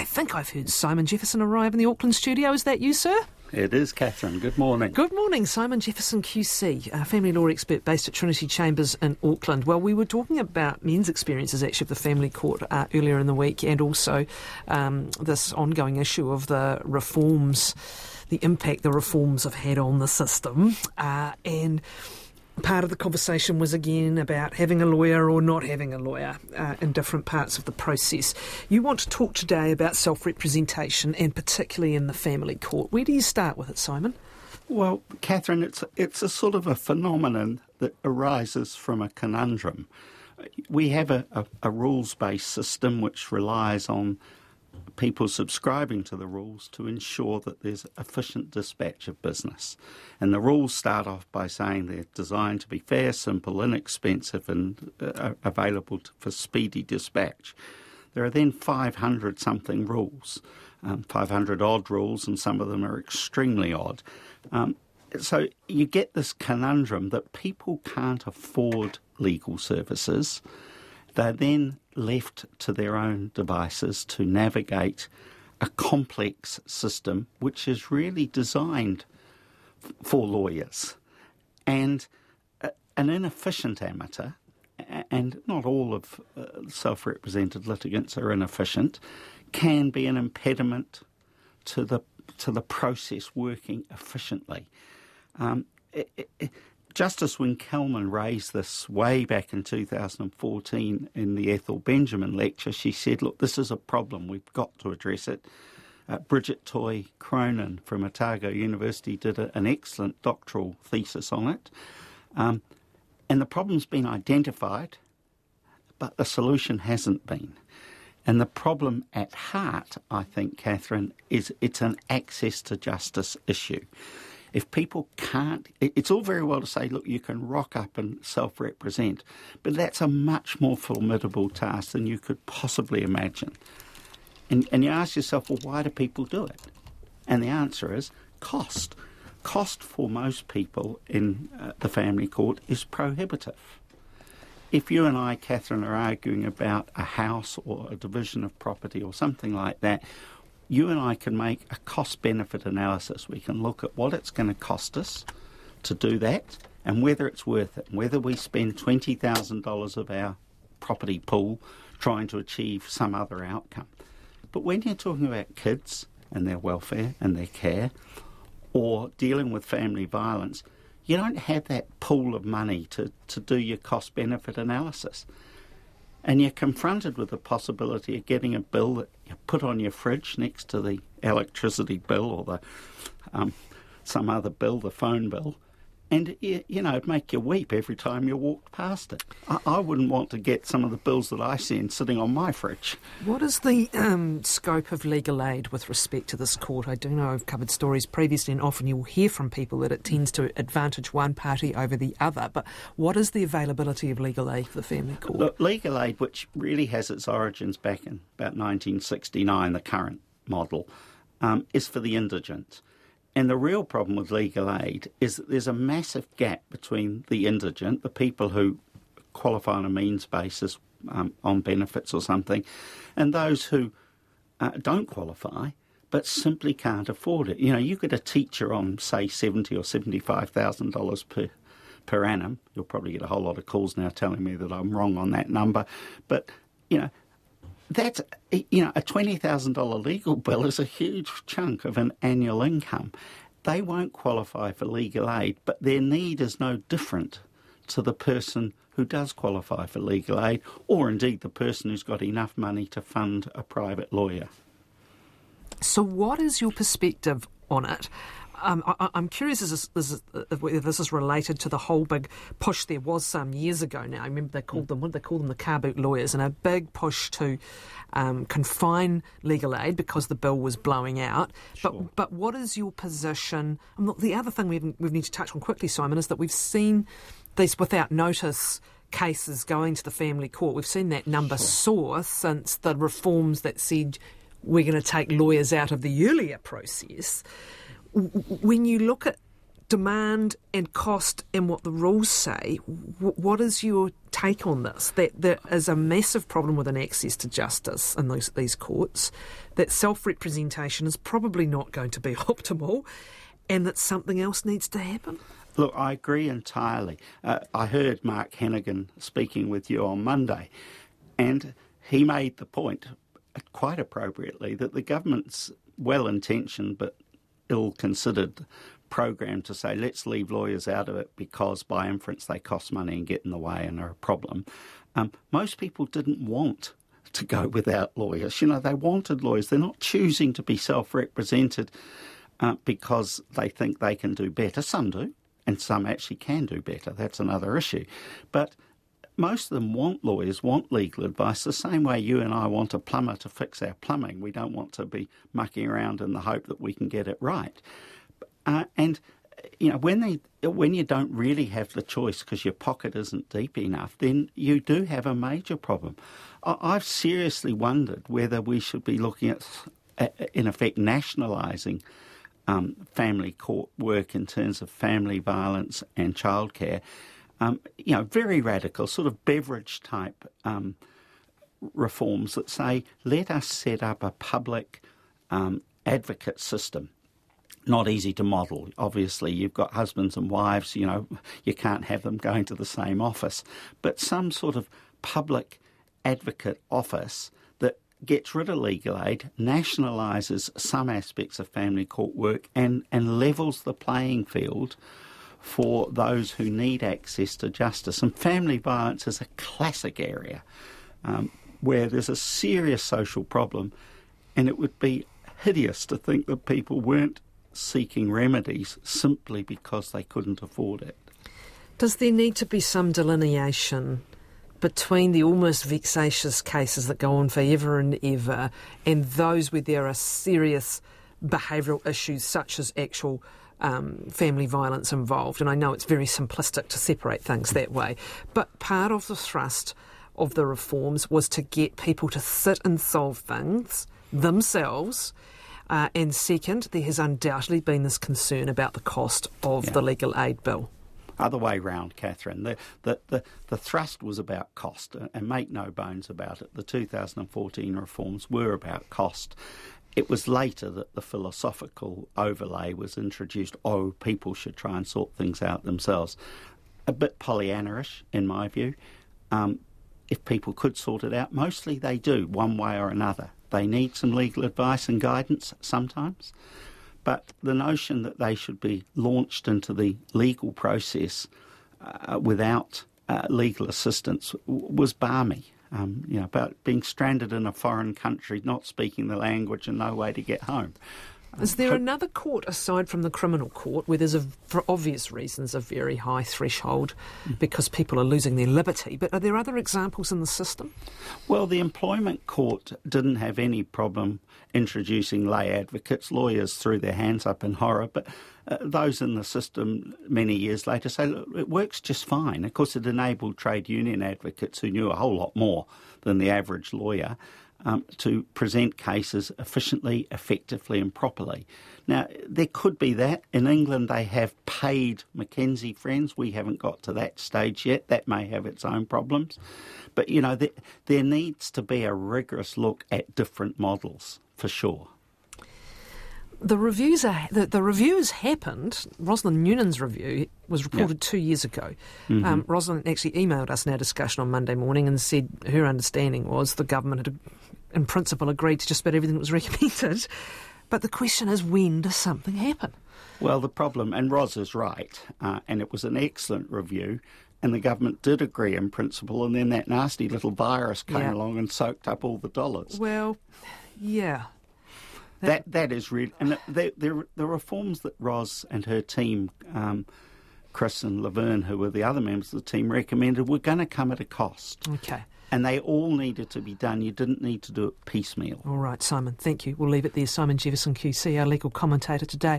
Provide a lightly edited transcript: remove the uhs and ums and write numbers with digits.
I think I've heard Simon Jefferson arrive in the Auckland studio. Is that you, sir? It is, Catherine. Good morning. Good morning, Simon Jefferson QC, a family law expert based at Trinity Chambers in Auckland. Well, we were talking about men's experiences, actually, of the family court earlier in the week, and also this ongoing issue of the reforms, the impact the reforms have had on the system. And part of the conversation was again about having a lawyer or not having a lawyer in different parts of the process. You want to talk today about self-representation and particularly in the family court. Where do you start with it, Simon? Well, Catherine, it's a sort of a phenomenon that arises from a conundrum. We have a rules-based system which relies on people subscribing to the rules to ensure that there's efficient dispatch of business. And the rules start off by saying they're designed to be fair, simple, inexpensive and available for speedy dispatch. There are then 500-something rules, 500-odd rules, and some of them are extremely odd. So you get this conundrum that people can't afford legal services. They're then left to their own devices to navigate a complex system which is really designed for lawyers. And an inefficient amateur, and not all of self-represented litigants are inefficient, can be an impediment to the process working efficiently. Justice Wynne-Kelman raised this way back in 2014 in the Ethel Benjamin lecture. She said, look, this is a problem, we've got to address it. Bridget Toy Cronin from Otago University did an excellent doctoral thesis on it. And the problem's been identified, but the solution hasn't been. And the problem at heart, I think, Catherine, is it's an access to justice issue. If people can't, it's all very well to say, look, you can rock up and self-represent, but that's a much more formidable task than you could possibly imagine. And you ask yourself, well, why do people do it? And the answer is cost. Cost for most people in the family court is prohibitive. If you and I, Catherine, are arguing about a house or a division of property or something like that, you and I can make a cost-benefit analysis. We can look at what it's going to cost us to do that and whether it's worth it, whether we spend $20,000 of our property pool trying to achieve some other outcome. But when you're talking about kids and their welfare and their care or dealing with family violence, you don't have that pool of money to do your cost-benefit analysis. And you're confronted with the possibility of getting a bill that you put on your fridge next to the electricity bill or the some other bill, the phone bill, and it'd make you weep every time you walked past it. I wouldn't want to get some of the bills that I send sitting on my fridge. What is the scope of legal aid with respect to this court? I do know I've covered stories previously, and often you'll hear from people that it tends to advantage one party over the other. But what is the availability of legal aid for the family court? Look, legal aid, which really has its origins back in about 1969, the current model, is for the indigent. And the real problem with legal aid is that there's a massive gap between the indigent, the people who qualify on a means basis on benefits or something, and those who don't qualify but simply can't afford it. You get a teacher on, say, $70,000 or $75,000 per annum. You'll probably get a whole lot of calls now telling me that I'm wrong on that number. But, that's, a $20,000 legal bill is a huge chunk of an annual income. They won't qualify for legal aid, but their need is no different to the person who does qualify for legal aid, or indeed the person who's got enough money to fund a private lawyer. So what is your perspective on it? I'm curious whether this is related to the whole big push there was some years ago now. I remember they called them, what did they call them, the car boot lawyers, and a big push to confine legal aid because the bill was blowing out. Sure. But what is your position? The other thing we need to touch on quickly, Simon, is that we've seen these without notice cases going to the family court. We've seen that number soar since the reforms that said we're going to take lawyers out of the earlier process. When you look at demand and cost and what the rules say, what is your take on this? That there is a massive problem with an access to justice in these courts, that self-representation is probably not going to be optimal, and that something else needs to happen? Look, I agree entirely. I heard Mark Hennigan speaking with you on Monday, and he made the point, quite appropriately, that the government's well-intentioned but ill-considered program to say, let's leave lawyers out of it because by inference they cost money and get in the way and are a problem. Most people didn't want to go without lawyers. They wanted lawyers. They're not choosing to be self-represented because they think they can do better. Some do, and some actually can do better. That's another issue. But most of them want lawyers, want legal advice, the same way you and I want a plumber to fix our plumbing. We don't want to be mucking around in the hope that we can get it right. And when you don't really have the choice because your pocket isn't deep enough, then you do have a major problem. I've seriously wondered whether we should be looking at, in effect, nationalising family court work in terms of family violence and childcare. Very radical, sort of Beveridge-type reforms that say, let us set up a public advocate system. Not easy to model. Obviously, you've got husbands and wives, you can't have them going to the same office. But some sort of public advocate office that gets rid of legal aid, nationalises some aspects of family court work and levels the playing field for those who need access to justice. And family violence is a classic area where there's a serious social problem, and it would be hideous to think that people weren't seeking remedies simply because they couldn't afford it. Does there need to be some delineation between the almost vexatious cases that go on forever and ever and those where there are serious behavioural issues such as actual family violence involved? And I know it's very simplistic to separate things that way, but part of the thrust of the reforms was to get people to sit and solve things themselves. And second, there has undoubtedly been this concern about the cost of the legal aid bill. Other way round, Catherine. The thrust was about cost, and make no bones about it. The 2014 reforms were about cost. It was later that the philosophical overlay was introduced. People should try and sort things out themselves. A bit Pollyanna-ish, in my view. If people could sort it out, mostly they do, one way or another. They need some legal advice and guidance sometimes, but the notion that they should be launched into the legal process without legal assistance was balmy. About being stranded in a foreign country, not speaking the language and no way to get home. Is there another court aside from the criminal court where there's, for obvious reasons, a very high threshold because people are losing their liberty? But are there other examples in the system? Well, the employment court didn't have any problem introducing lay advocates. Lawyers threw their hands up in horror, but those in the system many years later say, look, it works just fine. Of course, it enabled trade union advocates who knew a whole lot more than the average lawyer to present cases efficiently, effectively and properly. Now, there could be that. In England, they have paid Mackenzie friends. We haven't got to that stage yet. That may have its own problems. But, there needs to be a rigorous look at different models, for sure. The reviews happened. Rosalind Newnan's review was reported 2 years ago. Mm-hmm. Rosalind actually emailed us in our discussion on Monday morning and said her understanding was the government had, in principle, agreed to just about everything that was recommended. But the question is, when does something happen? Well, the problem, and Ros is right, and it was an excellent review, and the government did agree in principle, and then that nasty little virus came along and soaked up all the dollars. Well, yeah. That is really, and the reforms that Ros and her team, Chris and Laverne, who were the other members of the team, recommended were going to come at a cost. Okay. And they all needed to be done. You didn't need to do it piecemeal. All right, Simon, thank you. We'll leave it there. Simon Jefferson QC, our legal commentator today.